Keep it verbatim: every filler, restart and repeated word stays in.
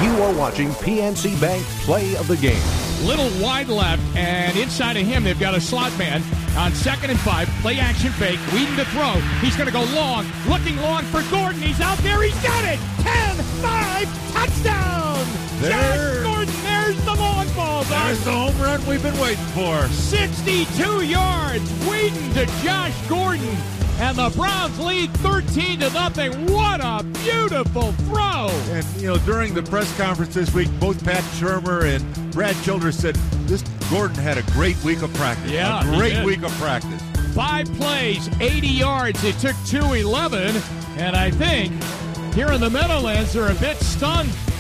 You are watching P N C Bank Play of the Game. Little wide left, and inside of him, they've got a slot man on second and five. Play action fake. Whedon to throw. He's going to go long. Looking long for Gordon. He's out there. He's got it. ten five. Touchdown. There. Josh Gordon. There's the long ball. There's the home run we've been waiting for. sixty-two yards. Whedon to Josh Gordon. And the Browns lead thirteen to nothing. What a beautiful throw. And, you know, during the press conference this week, both Pat Shurmur and Brad Childress said this Gordon had a great week of practice. Yeah, a great he did. week of practice. Five plays, eighty yards. It took two eleven. And I think here in the Meadowlands, they're a bit stunned.